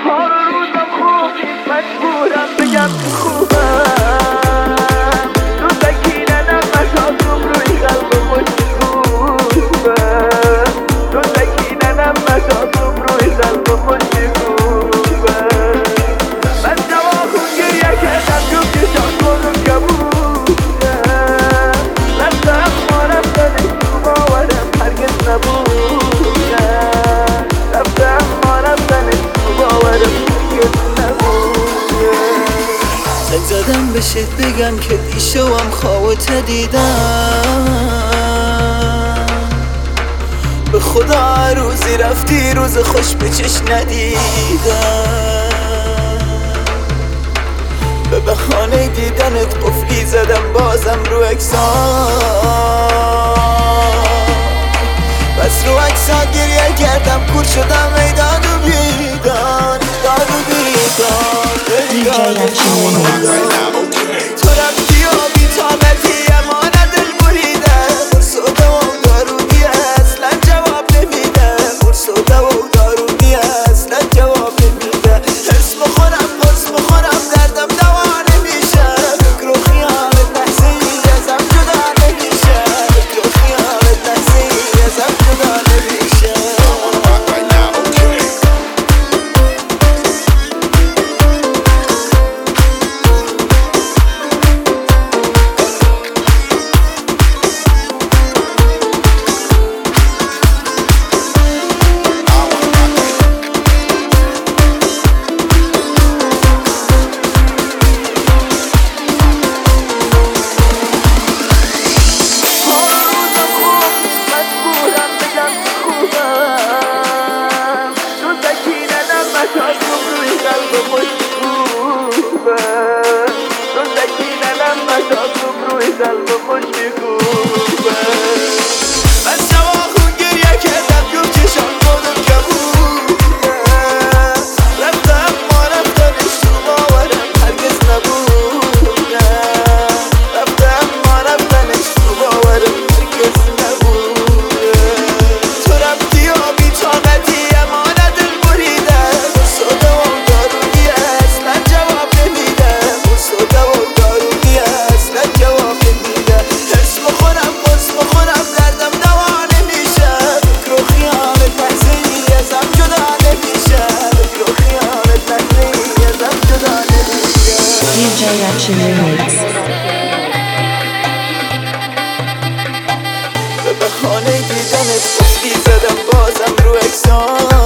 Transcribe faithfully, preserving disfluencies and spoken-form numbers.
ها رو روزم خوب نیست، مجبورم بگم که خوبم. رو سکینه نفساتم روی قلب خوش میکوبم. رو سکینه نفساتم روی قلب خوش میکوبم. من جواخون گریه کردم جب کشان کنم کبودم. رفتم ما رفتنش تو باورم هرگز نبودم. رفتم ما رفتنش تو باورم هرگز نبودم. زنگ زدم بهت بگم که دیشبم خوابت دیدم. به خدا هر روزی رفتی روز خوش به چشم ندیدم. به بهانه دیدنت قفلی زدم بازم رو اکسان. بس رو اکسان گریه کردم کور شدم ای داد و بیدان. داد و بیدان تو رفتی و بی‌طاقتی اما نه دل بریده. قرص و دوا و دارودی اصلا جواب نمیده. قرص و دوا و دارودی اصلا جواب نمیده. حس بخورم قرص بخورم دردم دوا نمیشه. فکر و خیالت لحظه ای ازم جدا نمیشه. فکر و خیالت لحظه ای ازم جدا نمیشه. قلب خوش میکوبم. من جواخون گریه کردم جب چشان کنم کبودم. رفتم ما رفتنش تو باورم هرگز نبودم. رفتم ما رفتنش تو باورم هرگز نبودم. تو رفتی و بی‌طاقتی اما نه دل بریده. قرص و دوا و دارودی اصلا جواب نمیده. قرص و دوا و دارودی اصلا جواب نمیده. حس بخورم قرص بخورم دردم دوا نمیشه. فکر و خیالت لحظه ای ازم جدا نمیشه. فکر و خیالت لحظه ای ازم جدا نمیشه. دی جی Action Remix. به بهانه دیدنت قفلی زدم بازم رو اکسان.